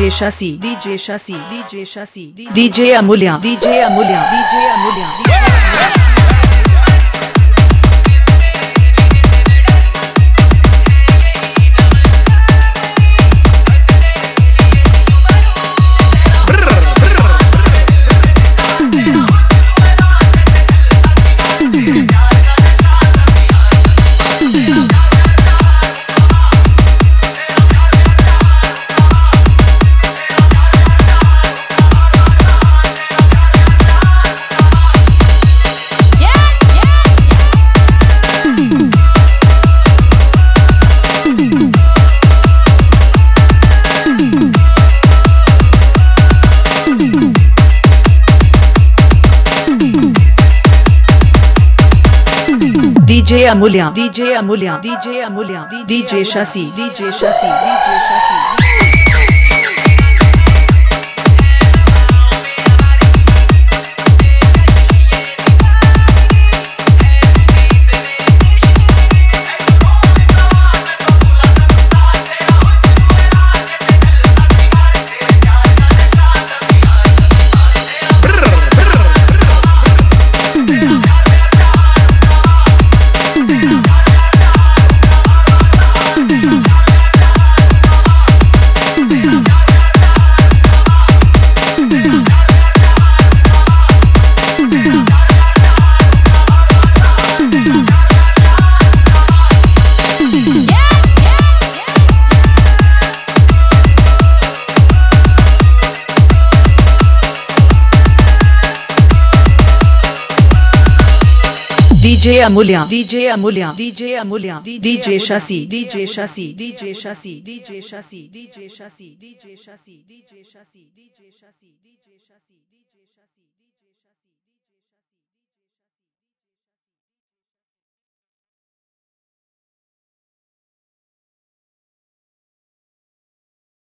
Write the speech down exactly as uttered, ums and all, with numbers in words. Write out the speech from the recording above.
DJ Shashi DJ Shashi DJ Shashi DJ Amulya DJ Amulya DJ Amulya DJ Amulya DJ Amulya DJ Amulya DJ Shashi DJ Shashi DJ Shashi DJ Amulya DJ Amulya DJ Amulya DJ Shashi DJ Shashi DJ Shashi DJ Shashi DJ Shashi DJ Shashi DJ Shashi DJ Shashi DJ Shashi